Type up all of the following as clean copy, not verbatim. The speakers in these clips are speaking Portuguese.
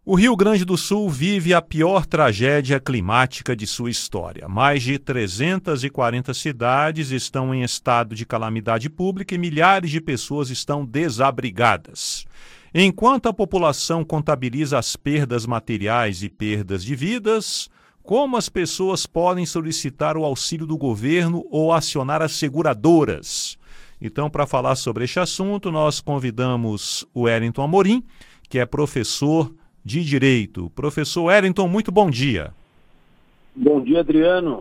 O Rio Grande do Sul vive a pior tragédia climática de sua história. Mais de 340 cidades estão em estado de calamidade pública e milhares de pessoas estão desabrigadas. Enquanto a população contabiliza as perdas materiais e perdas de vidas, como as pessoas podem solicitar o auxílio do governo ou acionar as seguradoras? Então, para falar sobre este assunto, nós convidamos o Wellington Amorim, que é professor de Direito. Professor Wellington, muito bom dia. Bom dia, Adriano.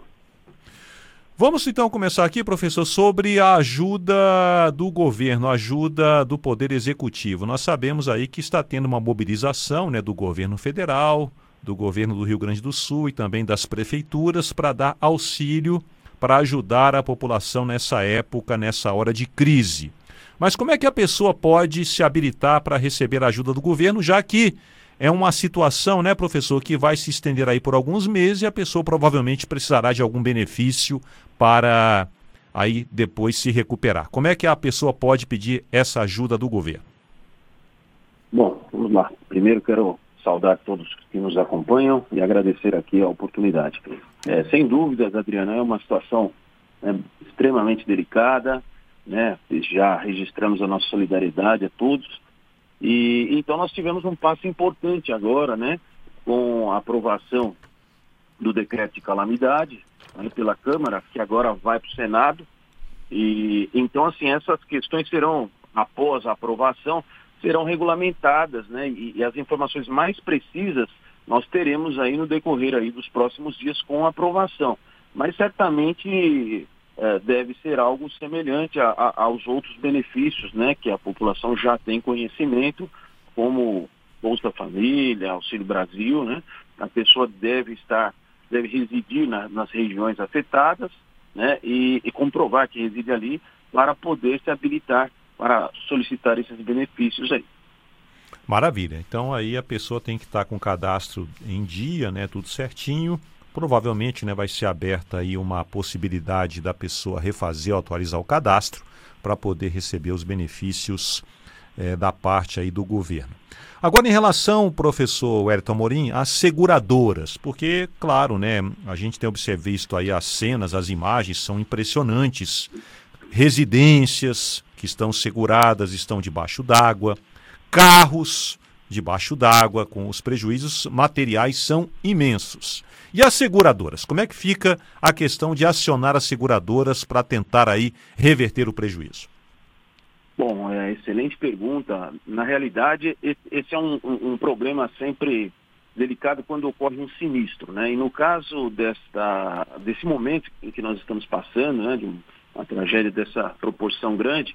Vamos então começar aqui, professor, sobre a ajuda do governo, a ajuda do Poder Executivo. Nós sabemos aí que está tendo uma mobilização, do governo federal, do governo do Rio Grande do Sul e também das prefeituras para dar auxílio, para ajudar a população nessa época, nessa hora de crise. Mas como é que a pessoa pode se habilitar para receber a ajuda do governo, já que é uma situação, professor, que vai se estender aí por alguns meses e a pessoa provavelmente precisará de algum benefício para aí depois se recuperar. Como é que a pessoa pode pedir essa ajuda do governo? Bom, vamos lá. Primeiro quero saudar todos que nos acompanham e agradecer aqui a oportunidade. Sem dúvidas, Adriano, é uma situação extremamente delicada, Já registramos a nossa solidariedade a todos. E então nós tivemos um passo importante agora, com a aprovação do decreto de calamidade pela Câmara, que agora vai para o Senado. E então, assim, essas questões serão, após a aprovação, serão regulamentadas, e as informações mais precisas nós teremos aí no decorrer aí dos próximos dias com a aprovação. Mas certamente deve ser algo semelhante aos outros benefícios, que a população já tem conhecimento, como Bolsa Família, Auxílio Brasil, A pessoa deve residir nas regiões afetadas, e comprovar que reside ali para poder se habilitar para solicitar esses benefícios aí. Maravilha. Então aí a pessoa tem que estar com o cadastro em dia, tudo certinho. Provavelmente vai ser aberta aí uma possibilidade da pessoa refazer ou atualizar o cadastro para poder receber os benefícios da parte aí do governo. Agora, em relação, professor Wellington Amorim, às seguradoras, porque, claro, a gente tem visto aí as cenas, as imagens são impressionantes. Residências que estão seguradas, estão debaixo d'água, carros debaixo d'água, com os prejuízos materiais são imensos. E as seguradoras? Como é que fica a questão de acionar as seguradoras para tentar aí reverter o prejuízo? Bom, excelente pergunta. Na realidade, esse é um problema sempre delicado quando ocorre um sinistro, E no caso desse momento em que nós estamos passando, de uma tragédia dessa proporção grande,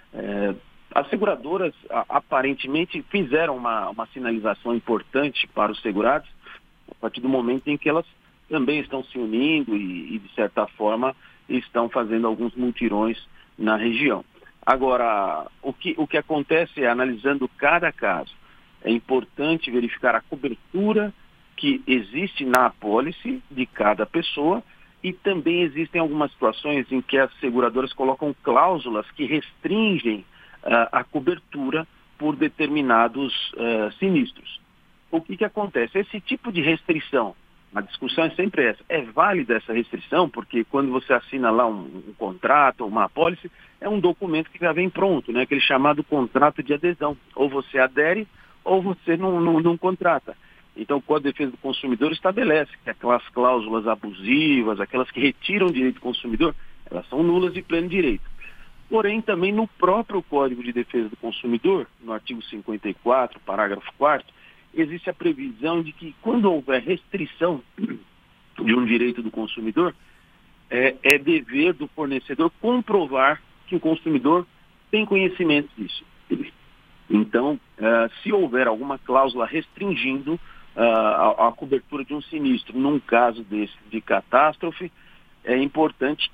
as seguradoras aparentemente fizeram uma sinalização importante para os segurados a partir do momento em que elas também estão se unindo e de certa forma, estão fazendo alguns mutirões na região. Agora, o que acontece é, analisando cada caso, é importante verificar a cobertura que existe na apólice de cada pessoa e também existem algumas situações em que as seguradoras colocam cláusulas que restringem a cobertura por determinados sinistros. O que acontece? Esse tipo de restrição, a discussão é sempre essa. É válida essa restrição? Porque quando você assina lá um contrato ou uma apólice, é um documento que já vem pronto, aquele chamado contrato de adesão. Ou você adere ou você não contrata. Então o Código de Defesa do Consumidor estabelece que aquelas cláusulas abusivas, aquelas que retiram o direito do consumidor, elas são nulas de pleno direito. Porém, também no próprio Código de Defesa do Consumidor, no artigo 54, parágrafo 4º, existe a previsão de que quando houver restrição de um direito do consumidor, é dever do fornecedor comprovar que o consumidor tem conhecimento disso. Então, se houver alguma cláusula restringindo a cobertura de um sinistro, num caso desse de catástrofe, é importante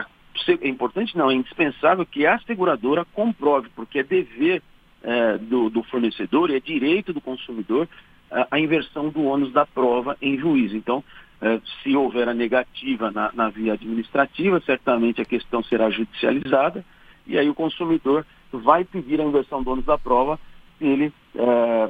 é indispensável que a seguradora comprove, porque é dever do fornecedor e é direito do consumidor a inversão do ônus da prova em juízo. Então, se houver a negativa na via administrativa, certamente a questão será judicializada e aí o consumidor vai pedir a inversão do ônus da prova se ele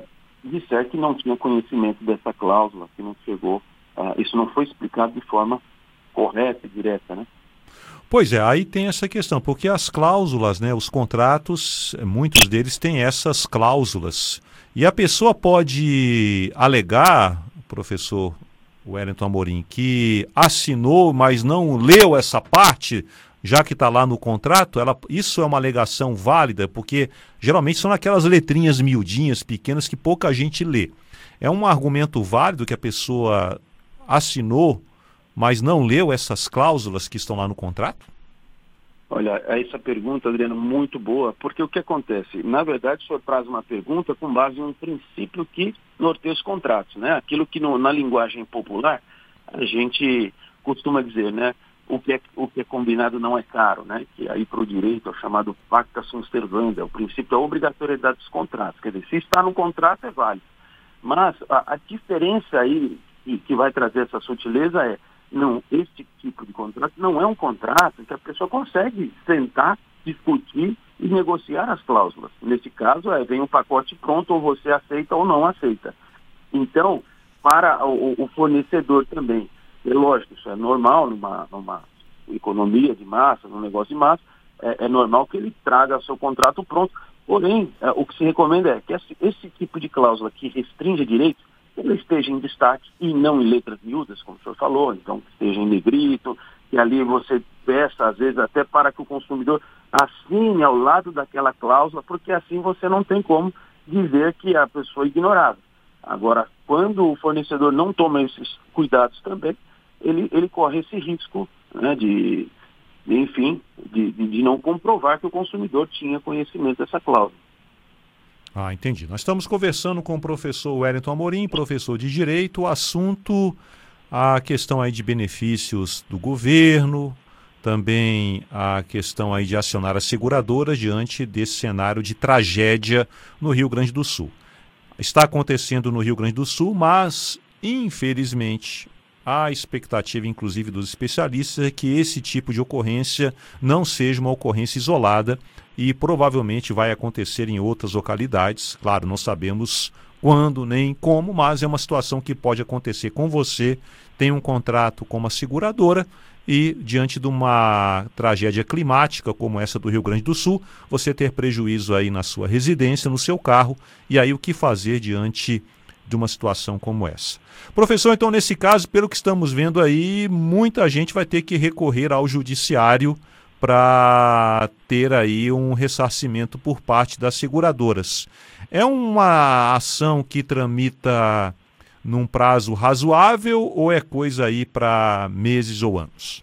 disser que não tinha conhecimento dessa cláusula, que não chegou, isso não foi explicado de forma correta e direta, né? Pois é, aí tem essa questão, porque as cláusulas, né, os contratos, muitos deles têm essas cláusulas. E a pessoa pode alegar, professor Wellington Amorim, que assinou, mas não leu essa parte, já que está lá no contrato. Isso é uma alegação válida, porque geralmente são aquelas letrinhas miudinhas, pequenas, que pouca gente lê. É um argumento válido que a pessoa assinou, mas não leu essas cláusulas que estão lá no contrato? Olha, essa pergunta, Adriano, muito boa, porque o que acontece? Na verdade, o senhor traz uma pergunta com base em um princípio que norteia os contratos, né? Aquilo que na linguagem popular a gente costuma dizer, né? O que é combinado não é caro, né? Que aí para o direito é o chamado pacta sunt servanda, o princípio da obrigatoriedade dos contratos. Quer dizer, se está no contrato é válido. Mas a diferença aí que vai trazer essa sutileza é, não, esse tipo de contrato não é um contrato que a pessoa consegue sentar, discutir e negociar as cláusulas. Nesse caso, vem um pacote pronto, ou você aceita ou não aceita. Então, para o fornecedor também, é lógico, isso é normal numa economia de massa, num negócio de massa, é normal que ele traga seu contrato pronto. Porém, o que se recomenda é que esse tipo de cláusula que restringe direitos, ele esteja em destaque e não em letras miúdas, como o senhor falou, então que esteja em negrito, que ali você peça, às vezes, até para que o consumidor assine ao lado daquela cláusula, porque assim você não tem como dizer que a pessoa é ignorada. Agora, quando o fornecedor não toma esses cuidados também, ele corre esse risco, né, de não comprovar que o consumidor tinha conhecimento dessa cláusula. Ah, entendi. Nós estamos conversando com o professor Wellington Amorim, professor de Direito, o assunto, a questão aí de benefícios do governo, também a questão aí de acionar as seguradoras diante desse cenário de tragédia no Rio Grande do Sul. Está acontecendo no Rio Grande do Sul, mas, infelizmente, a expectativa, inclusive, dos especialistas é que esse tipo de ocorrência não seja uma ocorrência isolada e provavelmente vai acontecer em outras localidades. Claro, não sabemos quando nem como, mas é uma situação que pode acontecer com você. Tem um contrato com uma seguradora e, diante de uma tragédia climática como essa do Rio Grande do Sul, você ter prejuízo aí na sua residência, no seu carro, e aí o que fazer diante de uma situação como essa. Professor, então, nesse caso, pelo que estamos vendo aí, muita gente vai ter que recorrer ao judiciário para ter aí um ressarcimento por parte das seguradoras. É uma ação que tramita num prazo razoável ou é coisa aí para meses ou anos?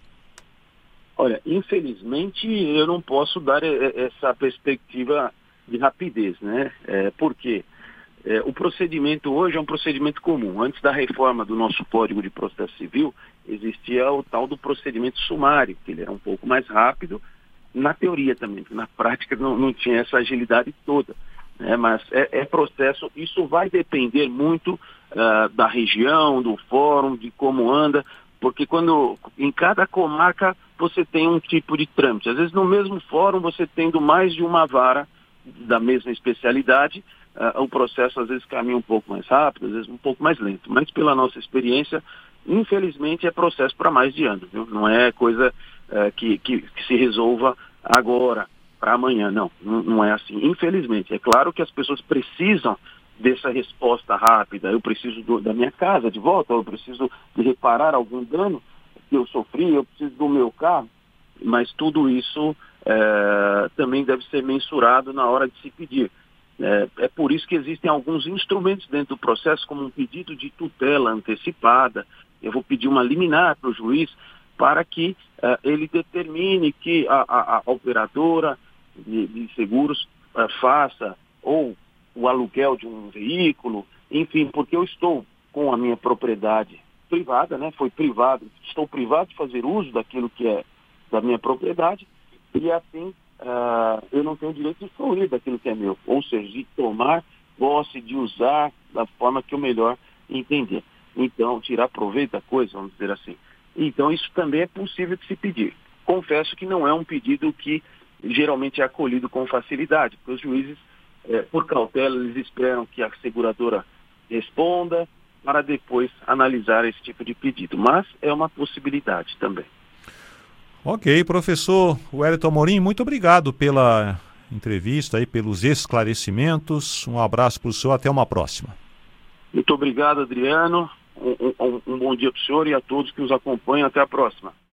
Olha, infelizmente eu não posso dar essa perspectiva de rapidez, né? Por quê? O procedimento hoje é um procedimento comum. Antes da reforma do nosso Código de Processo Civil, existia o tal do procedimento sumário, que ele era um pouco mais rápido, na teoria também, porque na prática não tinha essa agilidade toda, né? Mas é processo, isso vai depender muito da região, do fórum, de como anda, porque em cada comarca você tem um tipo de trâmite. Às vezes no mesmo fórum você tendo mais de uma vara da mesma especialidade, o processo às vezes caminha um pouco mais rápido, às vezes um pouco mais lento. Mas pela nossa experiência, infelizmente é processo para mais de ano, viu? Não é coisa que se resolva agora, para amanhã, não é assim. Infelizmente, é claro que as pessoas precisam dessa resposta rápida. Eu preciso da minha casa de volta, eu preciso de reparar algum dano que eu sofri, eu preciso do meu carro, mas tudo isso também deve ser mensurado na hora de se pedir. É por isso que existem alguns instrumentos dentro do processo, como um pedido de tutela antecipada. Eu vou pedir uma liminar para o juiz para que ele determine que a operadora de seguros faça ou o aluguel de um veículo, enfim, porque eu estou com a minha propriedade privada, né? Estou privado de fazer uso daquilo que é da minha propriedade e assim eu não tenho direito de fruir daquilo que é meu, ou seja, de tomar posse, de usar da forma que eu melhor entender. Então, tirar proveito da coisa, vamos dizer assim. Então, isso também é possível de se pedir. Confesso que não é um pedido que geralmente é acolhido com facilidade, porque os juízes, por cautela, eles esperam que a seguradora responda, para depois analisar esse tipo de pedido. Mas é uma possibilidade também. Ok, professor Wellington Amorim, muito obrigado pela entrevista e pelos esclarecimentos. Um abraço para o senhor, até uma próxima. Muito obrigado, Adriano. Um bom dia para o senhor e a todos que nos acompanham. Até a próxima.